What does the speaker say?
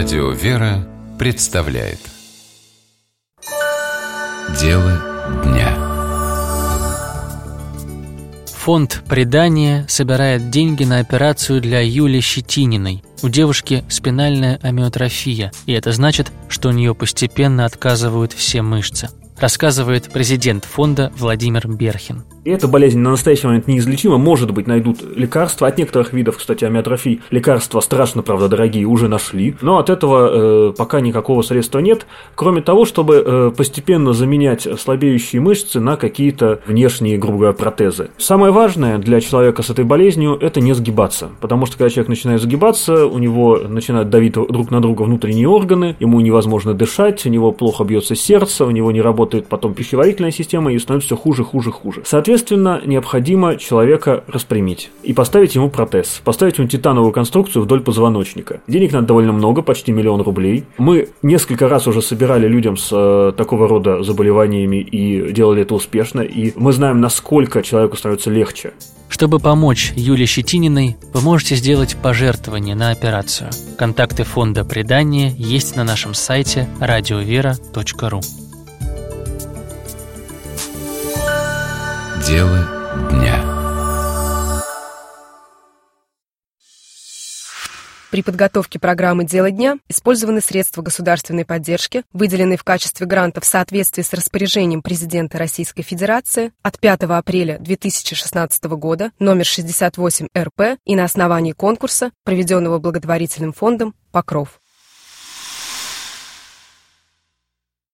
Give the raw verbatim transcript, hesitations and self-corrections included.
Радио «Вера» представляет Дело дня. Фонд «Предание» собирает деньги на операцию для Юли Щетининой. У девушки спинальная амиотрофия, и это значит, что у нее постепенно отказывают все мышцы, рассказывает президент фонда Владимир Берхин. И эта болезнь на настоящий момент неизлечима. Может быть, найдут лекарства. От некоторых видов, кстати, амиотрофии лекарства страшно, правда, дорогие, уже нашли. Но от этого э, пока никакого средства нет, кроме того, чтобы э, постепенно заменять слабеющие мышцы на какие-то внешние, грубо говоря, протезы. Самое важное для человека с этой болезнью – это не сгибаться. Потому что, когда человек начинает сгибаться, у него начинают давить друг на друга внутренние органы, ему невозможно дышать, у него плохо бьется сердце, у него не работает потом пищеварительная система, и становится все хуже, хуже, хуже. Соответственно, необходимо человека распрямить и поставить ему протез, поставить ему титановую конструкцию вдоль позвоночника. Денег надо довольно много, почти миллион рублей. Мы несколько раз уже собирали людям с э, такого рода заболеваниями и делали это успешно, и мы знаем, насколько человеку становится легче. Чтобы помочь Юле Щетининой, вы можете сделать пожертвование на операцию. Контакты фонда «Предание» есть на нашем сайте радиовера точка ру. Дело дня. При подготовке программы «Дело дня» использованы средства государственной поддержки, выделенные в качестве гранта в соответствии с распоряжением президента Российской Федерации от пятого апреля две тысячи шестнадцатого года номер шестьдесят восемь эр пэ и на основании конкурса, проведенного благотворительным фондом «Покров».